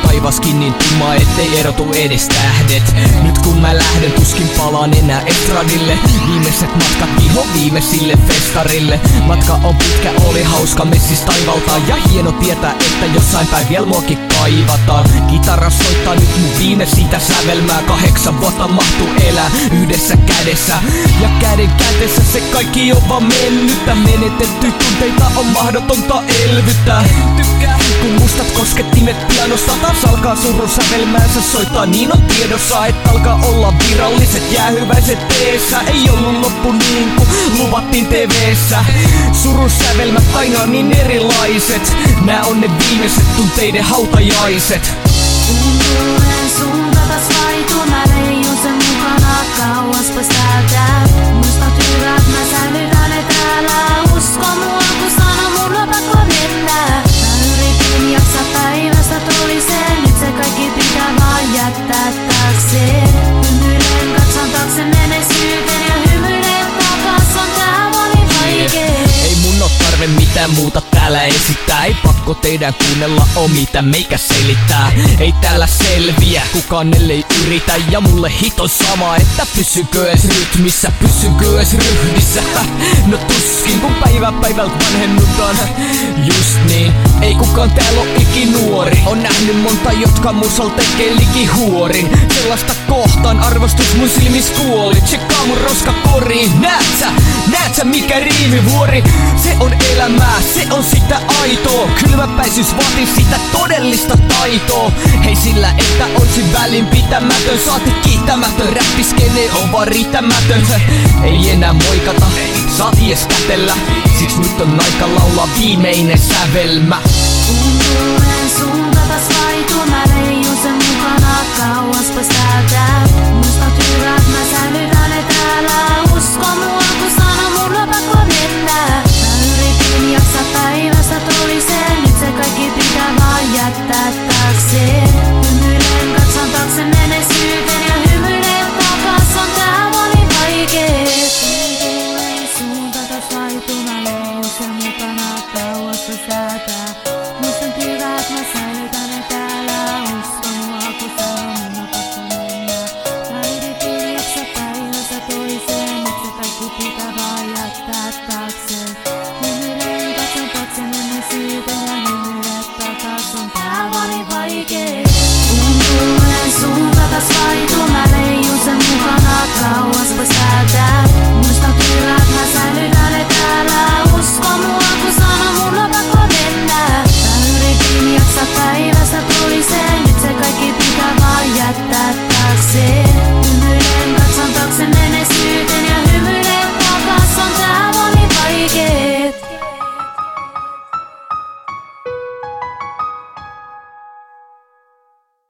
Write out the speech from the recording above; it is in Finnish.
taivaskin niin tumma, ettei erotu edes tähdet. Nyt kun mä lähden, tuskin palaan enää estradille. Viimeiset matkat viho viimeisille festarille. Matka on pitkä, oli hauska messis taivalta. Ja hieno tietää, että jossain päin vielä muakin kaivataan. Kitara soittaa nyt mun viimeisintä sävelmää. 8 vuotta mahtuu elää yhdessä kädessä. Ja käden kädessä se kaikki on vaan mennyttä. Menetetty tunteita on mahdotonta elvyttää. Tykkää kun mustat koskettimet pianosta. Taas alkaa surun sävelmäänsä soittaa, niin on tiedossa, että alkaa olla viralliset jäähyväiset teessä. Ei ollut loppu niin kuin luvattiin TV:ssä. Surun sävelmät aina on niin erilaiset. Nää on ne viimeiset tunteiden hautajaiset. Kun tulen sun takas laitu, mä leijun sen mukana kauaspas täältä. Muistat hyvät, mä säilytän ne täällä. Usko mua, kun sano mun on pakko mennä. Mä yritin jaksaa päivästä toiseen. Nyt se kaikki pitää vaan jättää taakse. Hymyilen, katson taakse menneisyyteen ja hymyilen takas, on tää moni vaikee. Ei mun oo tarve mitään muuta täällä esittää. Ei pakko teidän kuunnella oo mitä meikä selittää. Ei täällä selviä kukaan ellei yritä. Ja mulle hiton sama, että pysykö ees rytmissä, pysykö ees ryhdissä. No tuskin kun päivä päivältä vanhennutaan. Just niin, ei kukaan täällä oo ikinuori. On nähnyt monta, jotka musal tekee likihuorin. Sellaista kohtaan arvostus mun silmis kuoli. Tsekkaa mun roskakoriin, näet sä mikä riimivuori? Se on elämää, se on sitä aitoa. Kylmäpäisyys vaatii sitä todellista taitoa. Hei sillä, että oisin välinpitämätön, saati kiittämätön. Räppiskene on vaan riittämätön. Ei enää moikata, saati ees kätellä. Siks nyt on aika laulaa viimeinen sävelmä. Kun tulen sun